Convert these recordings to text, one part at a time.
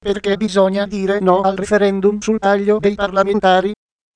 perché bisogna dire no al referendum sul taglio dei parlamentari.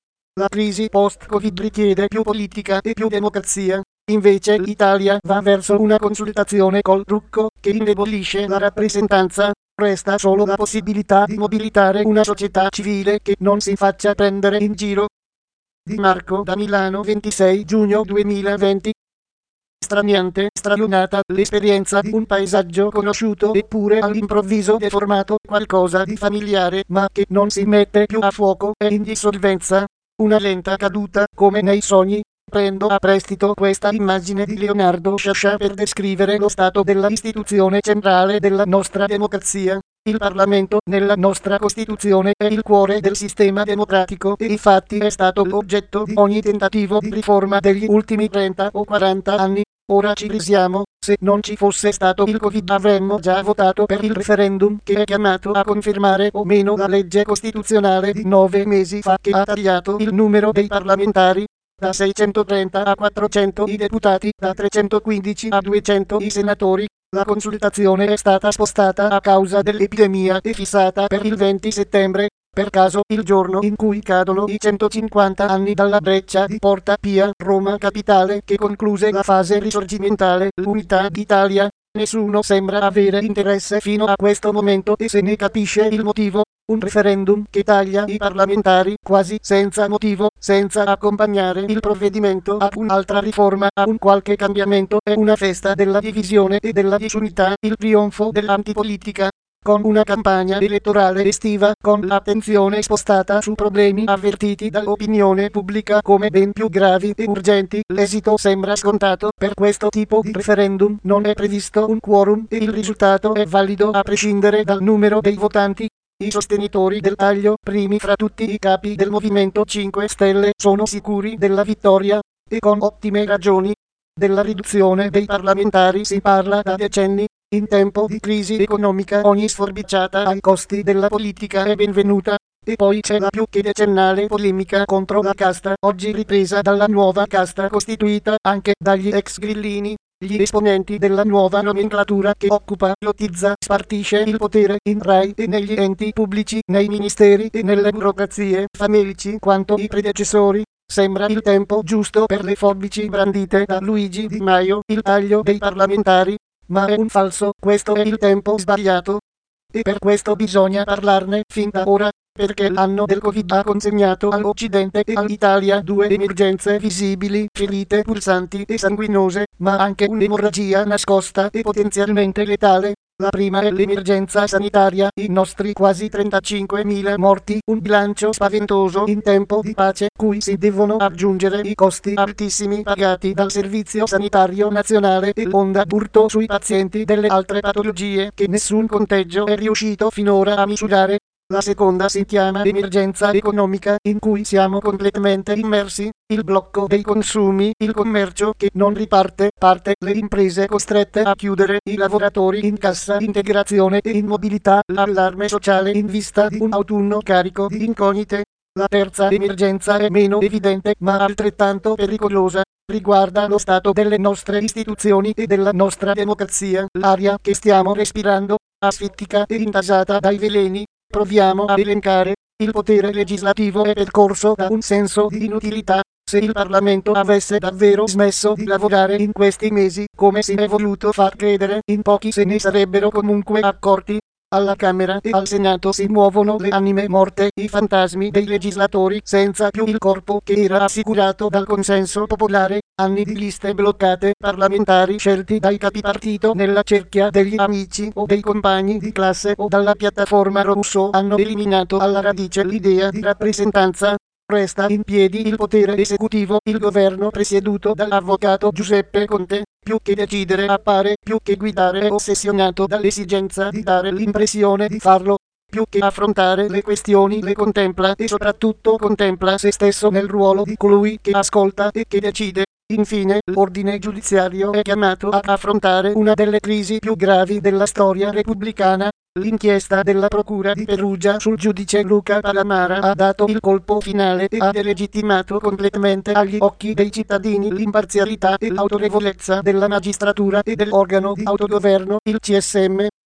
La crisi post-Covid richiede più politica e più democrazia. Invece l'Italia va verso una consultazione col trucco che indebolisce la rappresentanza. Resta solo la possibilità di mobilitare una società civile che non si faccia prendere in giro. Di Marco da Milano, 26 giugno 2020. Straniante, stralunata, l'esperienza di un paesaggio conosciuto eppure all'improvviso deformato, qualcosa di familiare ma che non si mette più a fuoco, è in dissolvenza. Una lenta caduta, come nei sogni. Prendo a prestito questa immagine di Leonardo Sciascia per descrivere lo stato della istituzione centrale della nostra democrazia. Il Parlamento, nella nostra Costituzione, è il cuore del sistema democratico e infatti è stato l'oggetto di ogni tentativo di riforma degli ultimi 30 o 40 anni. Ora ci risiamo, se non ci fosse stato il Covid avremmo già votato per il referendum che è chiamato a confermare o meno la legge costituzionale di 9 mesi fa che ha tagliato il numero dei parlamentari. Da 630 a 400 i deputati, da 315 a 200 i senatori. La consultazione è stata spostata a causa dell'epidemia e fissata per il 20 settembre, per caso il giorno in cui cadono i 150 anni dalla breccia di Porta Pia, Roma capitale, che concluse la fase risorgimentale, l'unità d'Italia. Nessuno sembra avere interesse fino a questo momento e se ne capisce il motivo. Un referendum che taglia i parlamentari quasi senza motivo, senza accompagnare il provvedimento a un'altra riforma, a un qualche cambiamento, è una festa della divisione e della disunità, il trionfo dell'antipolitica. Con una campagna elettorale estiva, con l'attenzione spostata su problemi avvertiti dall'opinione pubblica come ben più gravi e urgenti, l'esito sembra scontato. Per questo tipo di referendum non è previsto un quorum e il risultato è valido a prescindere dal numero dei votanti. I sostenitori del taglio, primi fra tutti i capi del Movimento 5 Stelle, sono sicuri della vittoria, e con ottime ragioni. Della riduzione dei parlamentari si parla da decenni. In tempo di crisi economica ogni sforbiciata ai costi della politica è benvenuta. E poi c'è la più che decennale polemica contro la casta, oggi ripresa dalla nuova casta costituita anche dagli ex grillini. Gli esponenti della nuova nomenclatura che occupa, lottizza, spartisce il potere in Rai e negli enti pubblici, nei ministeri e nelle burocrazie, famelici quanto i predecessori. Sembra il tempo giusto per le forbici brandite da Luigi Di Maio, il taglio dei parlamentari. Ma è un falso, questo è il tempo sbagliato. E per questo bisogna parlarne fin da ora, perché l'anno del Covid ha consegnato all'Occidente e all'Italia due emergenze visibili, ferite pulsanti e sanguinose, ma anche un'emorragia nascosta e potenzialmente letale. La prima è l'emergenza sanitaria, i nostri quasi 35.000 morti, un bilancio spaventoso in tempo di pace, cui si devono aggiungere i costi altissimi pagati dal Servizio Sanitario Nazionale e l'onda d'urto sui pazienti delle altre patologie che nessun conteggio è riuscito finora a misurare. La seconda si chiama emergenza economica, in cui siamo completamente immersi, il blocco dei consumi, il commercio che non riparte, parte, le imprese costrette a chiudere, i lavoratori in cassa integrazione e in mobilità, l'allarme sociale in vista di un autunno carico di incognite. La terza emergenza è meno evidente ma altrettanto pericolosa. Riguarda lo stato delle nostre istituzioni e della nostra democrazia, l'aria che stiamo respirando, asfittica e intasata dai veleni. Proviamo a elencare. Il potere legislativo è percorso da un senso di inutilità. Se il Parlamento avesse davvero smesso di lavorare in questi mesi, come si è voluto far credere, in pochi se ne sarebbero comunque accorti. Alla Camera e al Senato si muovono le anime morte, i fantasmi dei legislatori senza più il corpo che era assicurato dal consenso popolare, anni di liste bloccate, parlamentari scelti dai capipartito nella cerchia degli amici o dei compagni di classe o dalla piattaforma Rousseau hanno eliminato alla radice l'idea di rappresentanza. Resta in piedi il potere esecutivo, il governo presieduto dall'avvocato Giuseppe Conte. Più che decidere appare, più che guidare è ossessionato dall'esigenza di dare l'impressione di farlo. Più che affrontare le questioni le contempla e soprattutto contempla se stesso nel ruolo di colui che ascolta e che decide. Infine, l'ordine giudiziario è chiamato a affrontare una delle crisi più gravi della storia repubblicana. L'inchiesta della Procura di Perugia sul giudice Luca Palamara ha dato il colpo finale e ha delegittimato completamente agli occhi dei cittadini l'imparzialità e l'autorevolezza della magistratura e dell'organo di autogoverno, il CSM.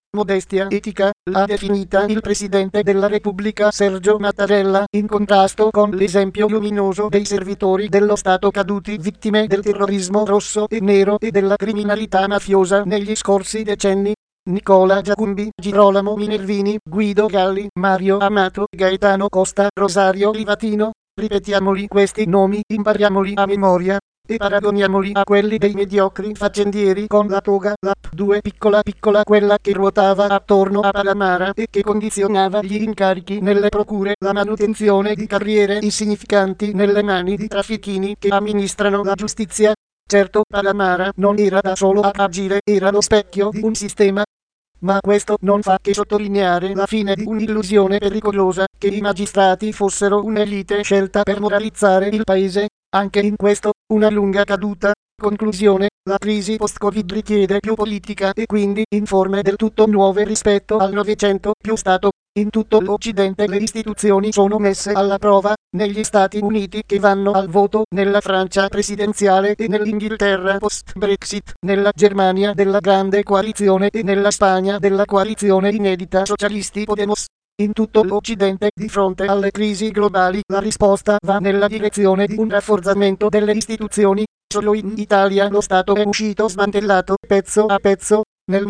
modestia etica, l'ha definita il Presidente della Repubblica Sergio Mattarella, in contrasto con l'esempio luminoso dei servitori dello Stato caduti vittime del terrorismo rosso e nero e della criminalità mafiosa negli scorsi decenni. Nicola Giacumbi, Girolamo Minervini, Guido Galli, Mario Amato, Gaetano Costa, Rosario Livatino. Ripetiamoli questi nomi, impariamoli a memoria e paragoniamoli a quelli dei mediocri faccendieri con la toga, la P2 piccola piccola, quella che ruotava attorno a Palamara e che condizionava gli incarichi nelle procure, la manutenzione di carriere insignificanti nelle mani di traffichini che amministrano la giustizia. Certo, Palamara non era da solo a agire, era lo specchio di un sistema. Ma questo non fa che sottolineare la fine di un'illusione pericolosa, che i magistrati fossero un'elite scelta per moralizzare il paese. Anche in questo, una lunga caduta. Conclusione, la crisi post-Covid richiede più politica e quindi in forme del tutto nuove rispetto al Novecento, più Stato. In tutto l'Occidente le istituzioni sono messe alla prova, negli Stati Uniti che vanno al voto, nella Francia presidenziale e nell'Inghilterra post-Brexit, nella Germania della grande coalizione e nella Spagna della coalizione inedita Socialisti Podemos. In tutto l'Occidente, di fronte alle crisi globali, la risposta va nella direzione di un rafforzamento delle istituzioni. Solo in Italia lo Stato è uscito smantellato pezzo a pezzo. Nel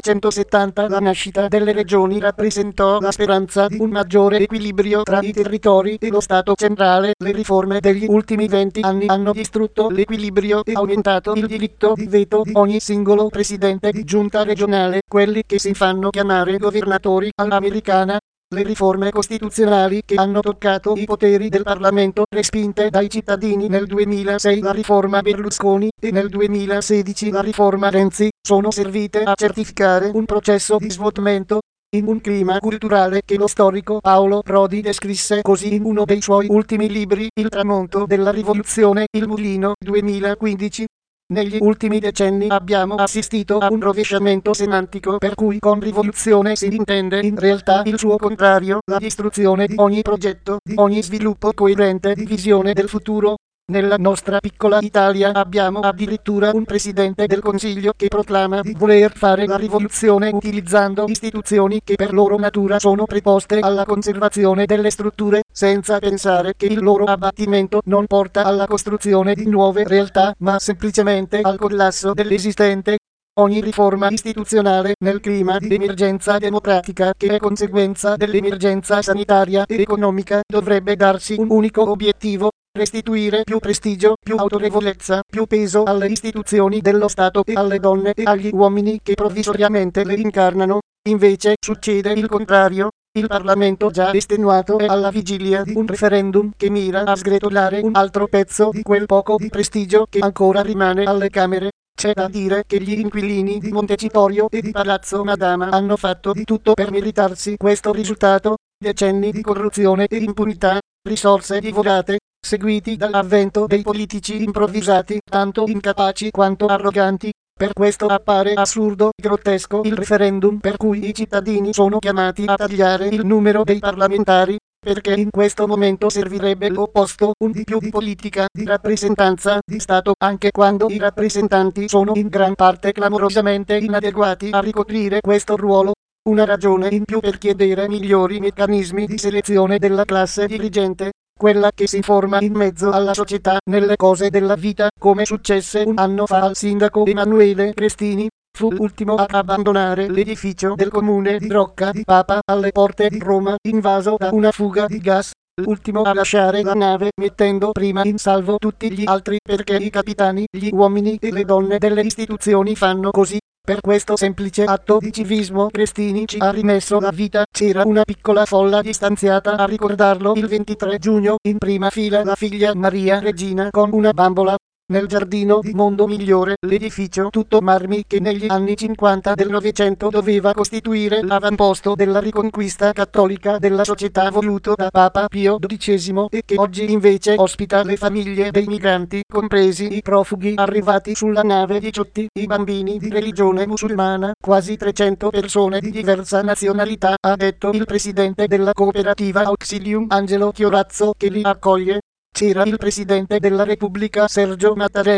1970 la nascita delle regioni rappresentò la speranza di un maggiore equilibrio tra i territori e lo Stato centrale. Le riforme degli ultimi 20 anni hanno distrutto l'equilibrio e aumentato il diritto di veto di ogni singolo presidente di giunta regionale, quelli che si fanno chiamare governatori all'americana. Le riforme costituzionali che hanno toccato i poteri del Parlamento, respinte dai cittadini nel 2006, la riforma Berlusconi, e nel 2016 la riforma Renzi, sono servite a certificare un processo di svuotamento in un clima culturale che lo storico Paolo Prodi descrisse così in uno dei suoi ultimi libri, Il tramonto della rivoluzione, Il mulino, 2015. Negli ultimi decenni abbiamo assistito a un rovesciamento semantico per cui con rivoluzione si intende in realtà il suo contrario, la distruzione di ogni progetto, di ogni sviluppo coerente di visione del futuro. Nella nostra piccola Italia abbiamo addirittura un Presidente del Consiglio che proclama di voler fare la rivoluzione utilizzando istituzioni che per loro natura sono preposte alla conservazione delle strutture, senza pensare che il loro abbattimento non porta alla costruzione di nuove realtà, ma semplicemente al collasso dell'esistente. Ogni riforma istituzionale nel clima di emergenza democratica che è conseguenza dell'emergenza sanitaria e economica dovrebbe darsi un unico obiettivo: restituire più prestigio, più autorevolezza, più peso alle istituzioni dello Stato e alle donne e agli uomini che provvisoriamente le incarnano. Invece succede il contrario. Il Parlamento, già estenuato, è alla vigilia di un referendum che mira a sgretolare un altro pezzo di quel poco di prestigio che ancora rimane alle Camere. C'è da dire che gli inquilini di Montecitorio e di Palazzo Madama hanno fatto di tutto per meritarsi questo risultato. Decenni di corruzione e impunità, risorse divorate, seguiti dall'avvento dei politici improvvisati, tanto incapaci quanto arroganti. Per questo appare assurdo e grottesco il referendum per cui i cittadini sono chiamati a tagliare il numero dei parlamentari, perché in questo momento servirebbe l'opposto, un di più di politica, di rappresentanza, di Stato, anche quando i rappresentanti sono in gran parte clamorosamente inadeguati a ricoprire questo ruolo. Una ragione in più per chiedere migliori meccanismi di selezione della classe dirigente, quella che si forma in mezzo alla società nelle cose della vita, come successe un anno fa al sindaco Emanuele Crestini. Fu l'ultimo ad abbandonare l'edificio del comune di Rocca di Papa alle porte di Roma, invaso da una fuga di gas. L'ultimo a lasciare la nave, mettendo prima in salvo tutti gli altri, perché i capitani, gli uomini e le donne delle istituzioni fanno così. Per questo semplice atto di civismo Crestini ci ha rimesso la vita. C'era una piccola folla distanziata a ricordarlo il 23 giugno, in prima fila la figlia Maria Regina con una bambola. Nel giardino di Mondo Migliore, l'edificio tutto marmi che negli anni 50 del Novecento doveva costituire l'avamposto della riconquista cattolica della società voluto da Papa Pio XII e che oggi invece ospita le famiglie dei migranti, compresi i profughi arrivati sulla nave Diciotti, i bambini di religione musulmana, quasi 300 persone di diversa nazionalità, ha detto il presidente della cooperativa Auxilium Angelo Chiorazzo che li accoglie. C'era il Presidente della Repubblica Sergio Mattarella,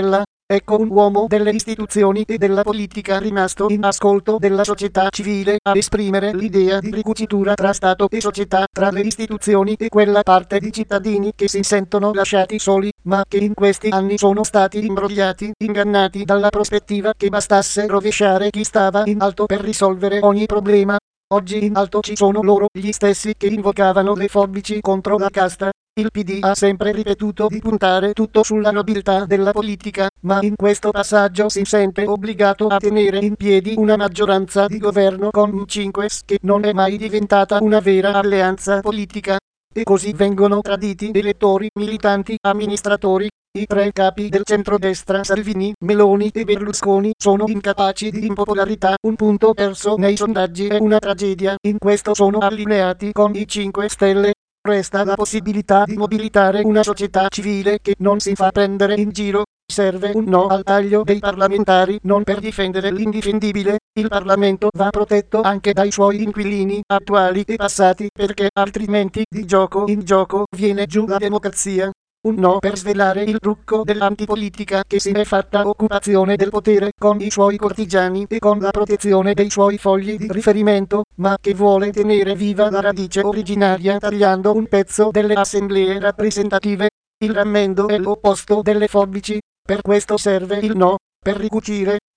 Ecco un uomo delle istituzioni e della politica rimasto in ascolto della società civile a esprimere l'idea di ricucitura tra Stato e società, tra le istituzioni e quella parte di cittadini che si sentono lasciati soli, ma che in questi anni sono stati imbrogliati, ingannati dalla prospettiva che bastasse rovesciare chi stava in alto per risolvere ogni problema. Oggi in alto ci sono loro, gli stessi che invocavano le forbici contro la casta. Il PD ha sempre ripetuto di puntare tutto sulla nobiltà della politica, ma in questo passaggio si sente obbligato a tenere in piedi una maggioranza di governo con i 5 che non è mai diventata una vera alleanza politica. E così vengono traditi elettori, militanti, amministratori. I tre capi del centrodestra Salvini, Meloni e Berlusconi sono incapaci di impopolarità, un punto perso nei sondaggi è una tragedia, in questo sono allineati con i 5 Stelle. Resta la possibilità di mobilitare una società civile che non si fa prendere in giro. Serve un no al taglio dei parlamentari, non per difendere l'indifendibile. Il Parlamento va protetto anche dai suoi inquilini attuali e passati, perché altrimenti di gioco in gioco viene giù la democrazia. Un no per svelare il trucco dell'antipolitica che si è fatta occupazione del potere con i suoi cortigiani e con la protezione dei suoi fogli di riferimento, ma che vuole tenere viva la radice originaria tagliando un pezzo delle assemblee rappresentative. Il rammendo è l'opposto delle forbici, per questo serve il no, per ricucire